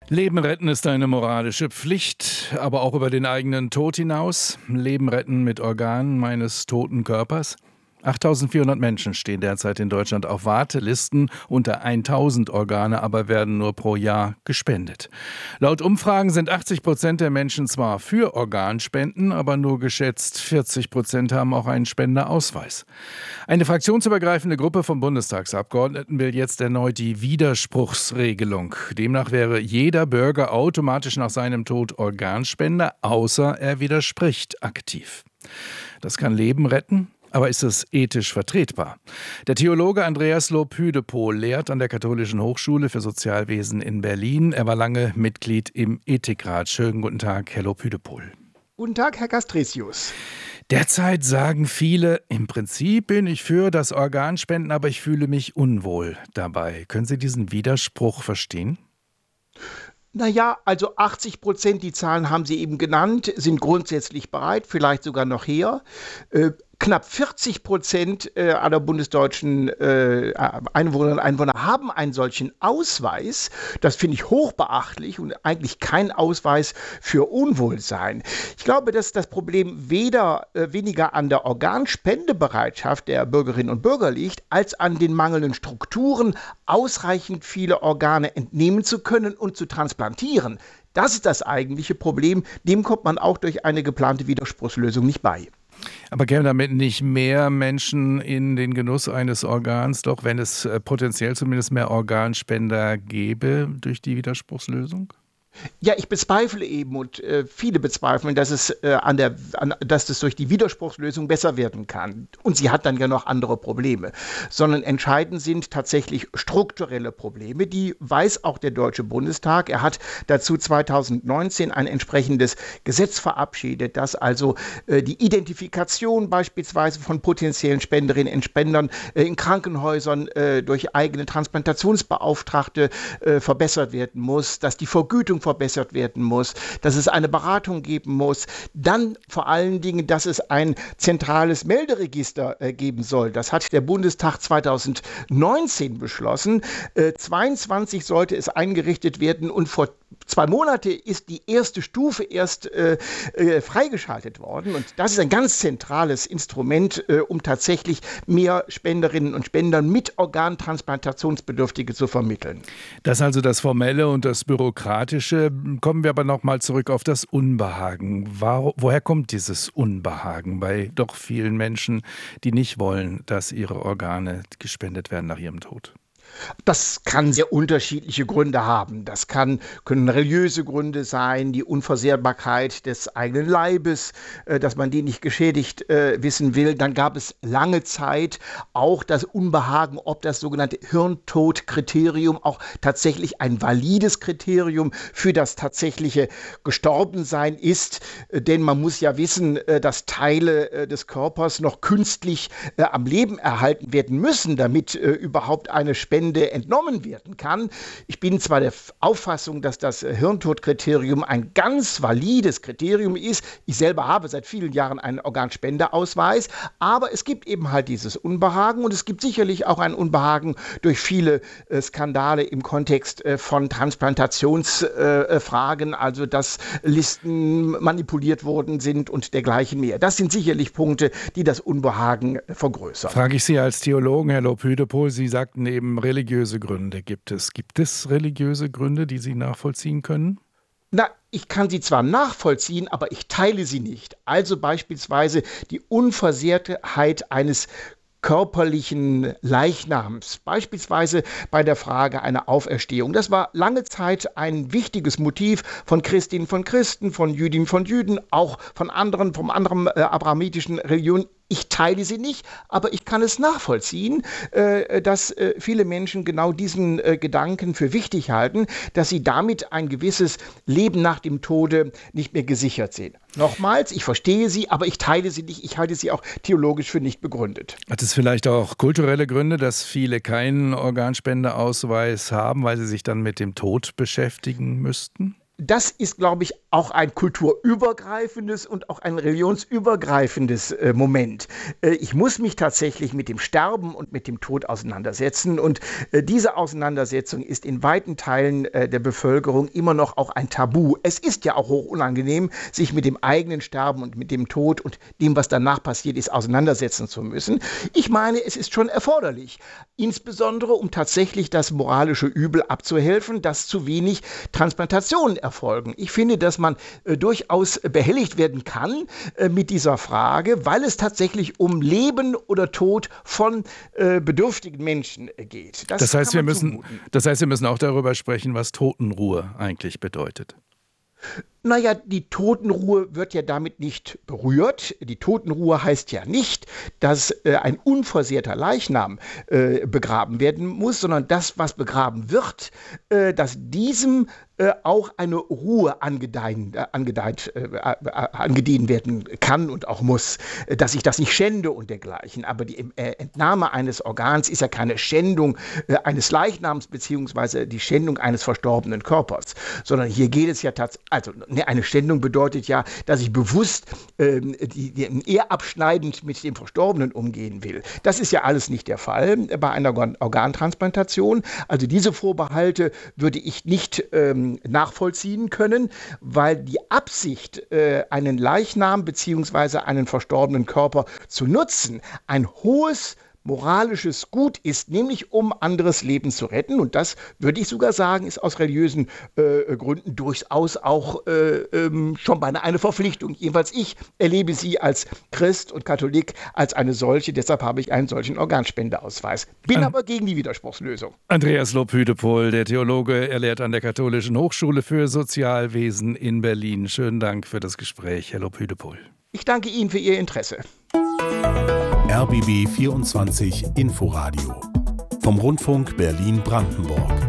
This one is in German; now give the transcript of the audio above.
Leben retten ist eine moralische Pflicht, aber auch über den eigenen Tod hinaus. Leben retten mit Organen meines toten Körpers. 8.400 Menschen stehen derzeit in Deutschland auf Wartelisten. Unter 1.000 Organe aber werden nur pro Jahr gespendet. Laut Umfragen sind 80% der Menschen zwar für Organspenden, aber nur geschätzt 40% haben auch einen Spendeausweis. Eine fraktionsübergreifende Gruppe von Bundestagsabgeordneten will jetzt erneut die Widerspruchsregelung. Demnach wäre jeder Bürger automatisch nach seinem Tod Organspender, außer er widerspricht aktiv. Das kann Leben retten. Aber ist es ethisch vertretbar? Der Theologe Andreas Lobhüdepohl lehrt an der Katholischen Hochschule für Sozialwesen in Berlin. Er war lange Mitglied im Ethikrat. Schönen guten Tag, Herr Lobhüdepohl. Guten Tag, Herr Gastricius. Derzeit sagen viele, im Prinzip bin ich für das Organspenden, aber ich fühle mich unwohl dabei. Können Sie diesen Widerspruch verstehen? Naja, also 80%, die Zahlen haben Sie eben genannt, sind grundsätzlich bereit, vielleicht sogar noch eher. Knapp 40% aller bundesdeutschen Einwohnerinnen und Einwohner haben einen solchen Ausweis. Das finde ich hochbeachtlich und eigentlich kein Ausweis für Unwohlsein. Ich glaube, dass das Problem weniger an der Organspendebereitschaft der Bürgerinnen und Bürger liegt, als an den mangelnden Strukturen, ausreichend viele Organe entnehmen zu können und zu transplantieren. Das ist das eigentliche Problem. Dem kommt man auch durch eine geplante Widerspruchslösung nicht bei. Aber kämen damit nicht mehr Menschen in den Genuss eines Organs, doch wenn es potenziell zumindest mehr Organspender gäbe durch die Widerspruchslösung? Ja, ich bezweifle eben und viele bezweifeln, dass es durch die Widerspruchslösung besser werden kann. Und sie hat dann ja noch andere Probleme. Sondern entscheidend sind tatsächlich strukturelle Probleme. Die weiß auch der Deutsche Bundestag. Er hat dazu 2019 ein entsprechendes Gesetz verabschiedet, das also die Identifikation beispielsweise von potenziellen Spenderinnen und Spendern in Krankenhäusern durch eigene Transplantationsbeauftragte verbessert werden muss, dass die Vergütung verbessert werden muss, dass es eine Beratung geben muss, dann vor allen Dingen, dass es ein zentrales Melderegister geben soll. Das hat der Bundestag 2019 beschlossen. 22 sollte es eingerichtet werden und vor 2 Monate ist die erste Stufe erst freigeschaltet worden. Und das ist ein ganz zentrales Instrument, um tatsächlich mehr Spenderinnen und Spendern mit Organtransplantationsbedürftige zu vermitteln. Das ist also das Formelle und das Bürokratische. Kommen wir aber noch mal zurück auf das Unbehagen. Woher kommt dieses Unbehagen bei doch vielen Menschen, die nicht wollen, dass ihre Organe gespendet werden nach ihrem Tod? Das kann sehr unterschiedliche Gründe haben. Das können religiöse Gründe sein, die Unversehrbarkeit des eigenen Leibes, dass man die nicht geschädigt wissen will. Dann gab es lange Zeit auch das Unbehagen, ob das sogenannte Hirntodkriterium auch tatsächlich ein valides Kriterium für das tatsächliche Gestorbensein ist. Denn man muss ja wissen, dass Teile des Körpers noch künstlich am Leben erhalten werden müssen, damit überhaupt eine Spende entnommen werden kann. Ich bin zwar der Auffassung, dass das Hirntodkriterium ein ganz valides Kriterium ist. Ich selber habe seit vielen Jahren einen Organspendeausweis, aber es gibt eben halt dieses Unbehagen und es gibt sicherlich auch ein Unbehagen durch viele Skandale im Kontext von Transplantationsfragen, also dass Listen manipuliert worden sind und dergleichen mehr. Das sind sicherlich Punkte, die das Unbehagen vergrößern. Frage ich Sie als Theologen, Herr Lobhüdepohl, Sie sagten eben, religiöse Gründe gibt es. Gibt es religiöse Gründe, die Sie nachvollziehen können? Na, ich kann sie zwar nachvollziehen, aber ich teile sie nicht. Also beispielsweise die Unversehrtheit eines körperlichen Leichnams, beispielsweise bei der Frage einer Auferstehung. Das war lange Zeit ein wichtiges Motiv von Christinnen von Christen, von Jüdinnen von Jüden, auch von anderen abrahamitischen Religionen. Ich teile sie nicht, aber ich kann es nachvollziehen, dass viele Menschen genau diesen Gedanken für wichtig halten, dass sie damit ein gewisses Leben nach dem Tode nicht mehr gesichert sehen. Nochmals, ich verstehe sie, aber ich teile sie nicht. Ich halte sie auch theologisch für nicht begründet. Hat es vielleicht auch kulturelle Gründe, dass viele keinen Organspendeausweis haben, weil sie sich dann mit dem Tod beschäftigen müssten? das ist, glaube ich, auch ein kulturübergreifendes und auch ein religionsübergreifendes Moment. Ich muss mich tatsächlich mit dem Sterben und mit dem Tod auseinandersetzen. Und diese Auseinandersetzung ist in weiten Teilen der Bevölkerung immer noch auch ein Tabu. Es ist ja auch hoch unangenehm, sich mit dem eigenen Sterben und mit dem Tod und dem, was danach passiert ist, auseinandersetzen zu müssen. Ich meine, es ist schon erforderlich, insbesondere um tatsächlich das moralische Übel abzuhelfen, dass zu wenig Transplantationen erfolgen. Ich finde, dass man durchaus behelligt werden kann mit dieser Frage, weil es tatsächlich um Leben oder Tod von bedürftigen Menschen geht. Das heißt, wir müssen auch darüber sprechen, was Totenruhe eigentlich bedeutet. Naja, die Totenruhe wird ja damit nicht berührt. Die Totenruhe heißt ja nicht, dass ein unversehrter Leichnam begraben werden muss, sondern das, was begraben wird, dass diesem auch eine Ruhe angedient werden kann und auch muss, dass ich das nicht schände und dergleichen. Aber die Entnahme eines Organs ist ja keine Schändung eines Leichnams beziehungsweise die Schändung eines verstorbenen Körpers, sondern hier geht es ja tatsächlich, also eine Schändung bedeutet ja, dass ich bewusst ehrabschneidend mit dem Verstorbenen umgehen will. Das ist ja alles nicht der Fall bei einer Organtransplantation. Also diese Vorbehalte würde ich nicht nachvollziehen können, weil die Absicht, einen Leichnam bzw. einen verstorbenen Körper zu nutzen, ein hohes moralisches Gut ist, nämlich um anderes Leben zu retten. Und das, würde ich sogar sagen, ist aus religiösen Gründen durchaus auch schon beinahe eine Verpflichtung. Jedenfalls ich erlebe sie als Christ und Katholik als eine solche. Deshalb habe ich einen solchen Organspendeausweis. Bin aber gegen die Widerspruchslösung. Andreas Lobhüdepohl, der Theologe, er lehrt an der Katholischen Hochschule für Sozialwesen in Berlin. Schönen Dank für das Gespräch, Herr Lobhüdepohl. Ich danke Ihnen für Ihr Interesse. RBB 24 Inforadio vom Rundfunk Berlin-Brandenburg.